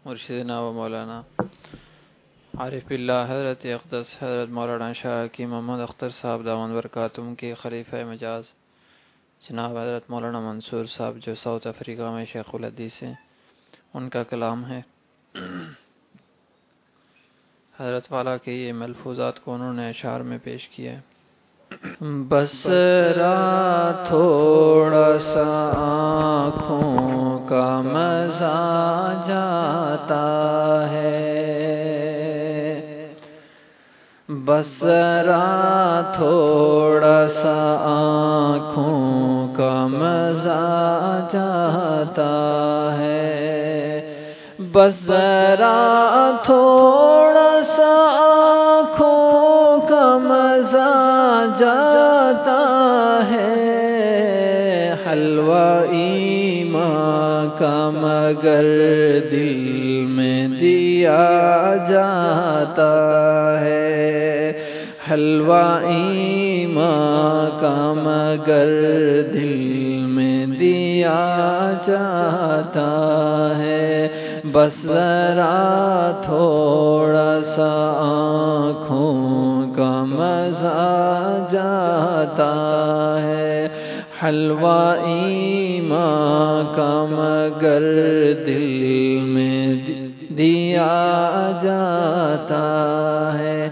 مرشدنا و مولانا عارف باللہ حضرت اقدس حضرت مولانا شاہ کی محمد اختر صاحب دامن برکاتہم کے خلیفہ مجاز جناب حضرت مولانا منصور صاحب جو ساؤتھ افریقہ میں شیخ الحدیث ہیں، ان کا کلام ہے۔ حضرت والا کے یہ ملفوظات کو انہوں نے اشعار میں پیش کیا ہے۔ بس را تھوڑا سا آنکھوں کا مزہ جاتا ہے، بس را تھوڑا سا آنکھوں کا مزہ جاتا ہے، بس ذرا تھوڑا سا آنکھوں کا مزہ جاتا ہے، حلوہ ایمان کا مگر دل میں دیا جاتا ہے، حلوہ ایمان کا مگر دل میں دیا جاتا ہے، بس ذرا تھوڑا سا آنکھوں کا مزہ جاتا ہے، حلوہ ایمان کا مگر دل میں دیا جاتا ہے۔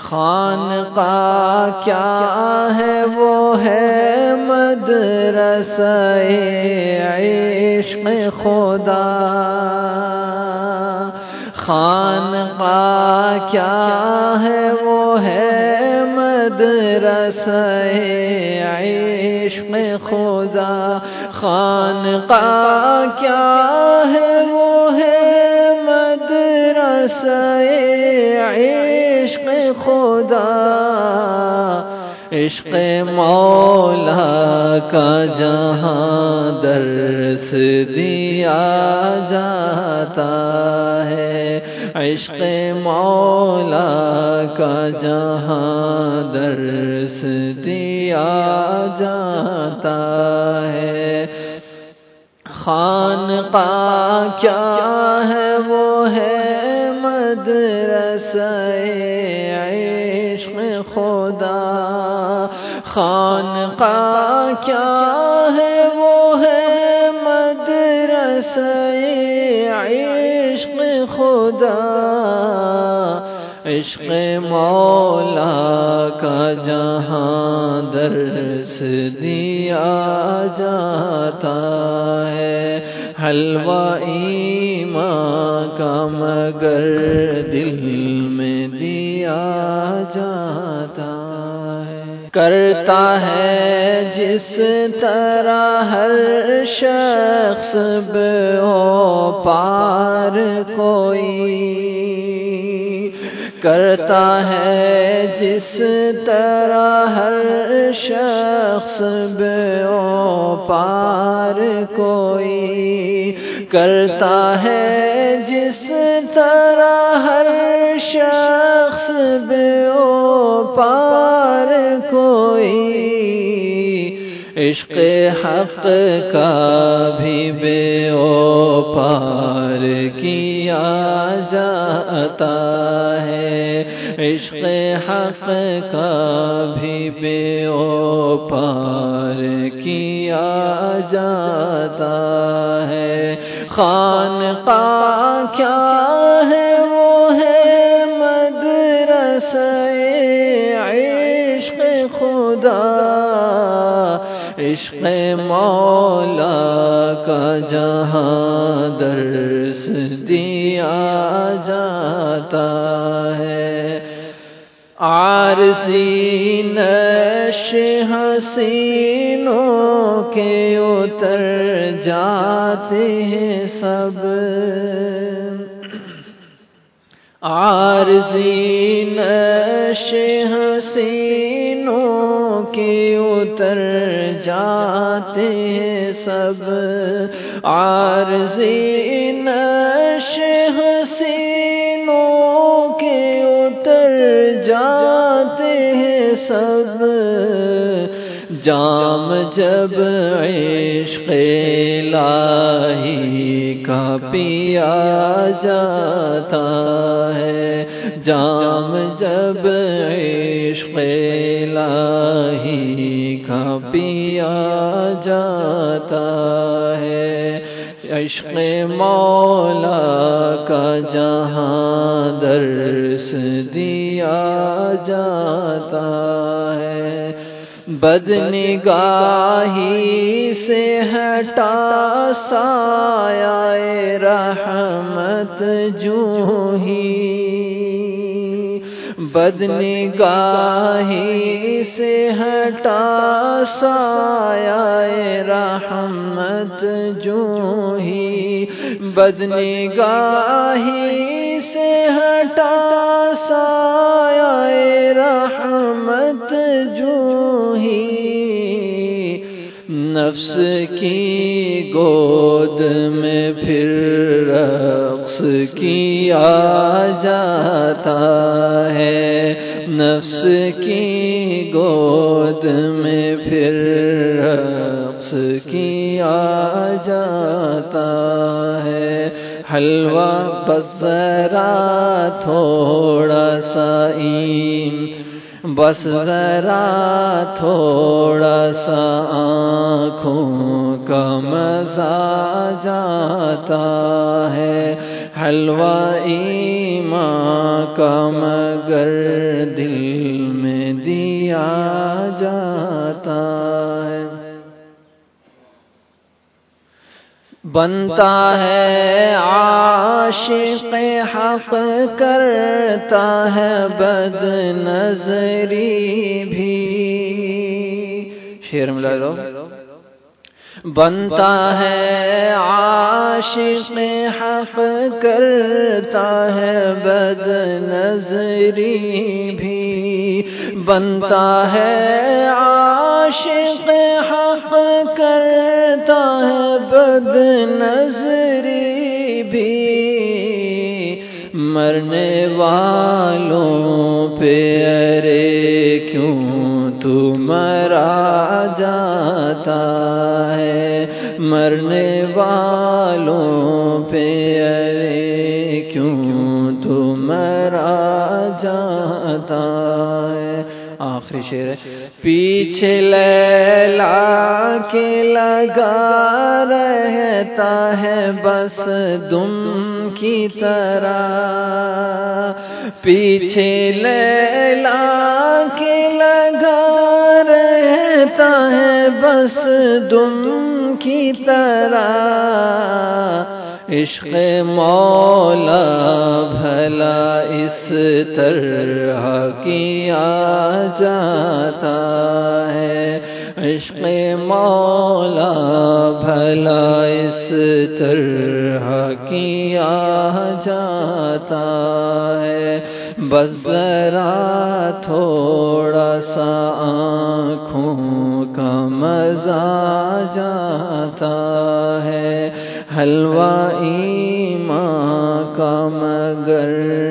خانقاہ کیا ہے وہ ہے مدرسہ عشق خدا، خانقاہ کیا ہے وہ ہے مدرسہ عشق خدا، خانقاہ کیا ہے وہ ہے مدرسہ عشق خدا، عشق مولا کا جہاں درس دیا جاتا ہے، عشق مولا کا جہاں درس دیا جاتا ہے۔ خانقاہ کیا ہے وہ ہے مدرسہ عشق خدا، خانقاہ کیا ہے وہ ہے مدرسہ عشق خدا، عشق مولا کا جہاں درس دیا جاتا ہے، حلوہ ایمان کا مگر دل میں دیا جاتا ہے۔ کرتا ہے جس طرح ہر شخص بے پار کوئی، کرتا ہے جس طرح ہر شخص بے پار کوئی، کرتا ہے جس طرح ہر شخص بے پار کوئی، عشق حق کا بھی بے پار کیا جاتا ہے، عشق حق کا بھی بے پار کیا جاتا ہے۔ خانقاہ کیا ہے وہ ہے مدرسہ عشق خدا، عشق مولا کا جہاں درس دیا جاتا ہے۔ عارضی نش حسینوں کے اتر جاتے ہیں سب، عارضی نش حسینوں کے اتر جاتے ہیں سب، عارضی نش حسینوں کے اتر جاتے ہیں سب، جام جب عشق الہی کا پیا جاتا ہے، جام جب عشق الہی کا پیا جاتا ہے، عشق مولا کا جہاں درس دیا جاتا ہے، بدنگاہی سے ہٹا سایہ رحمت جوں ہی، بدنگاہی سے ہٹا سایہ رحمت جوں ہی، بدنگاہی سے ہٹا سایہ رحمت جوں ہی، نفس کی گود میں پھر رقص کیا جاتا ہے، نفس کی گود میں پھر رقص کیا جاتا ہے، حلوہ بس ذرا تھوڑا سا بس ذرا تھوڑا سا آنکھوں کا مزہ جاتا ہے، حلوہ ایمان کا مگر دل میں دیا جاتا ہے، بنتا ہے عاشق حق کرتا ہے بد نظری بھی، شعر ملا دو، بنتا ہے عاشق حق کرتا ہے بد نظری بھی، بنتا ہے عاشق حق کرتا ہے بد نظری بھی، مرنے والوں پہ ارے کیوں تو مرا جاتا ہے، مرنے والوں پہ ارے کیوں تو مرا جاتا ہے، آخری شعر ہے، پیچھے لیلا کے لگا رہتا ہے بس دم کی طرح، پیچھے لیلا کے لگا رہتا ہے بس دم کی طرح، عشق مولا بھلا اس طرح کیا جاتا ہے، عشق مولا بھلا اس طرح کیا جاتا ہے، بس ذرا تھوڑا سا آنکھوں کا مزہ جاتا ہے، حلوہ ایمان کا مگر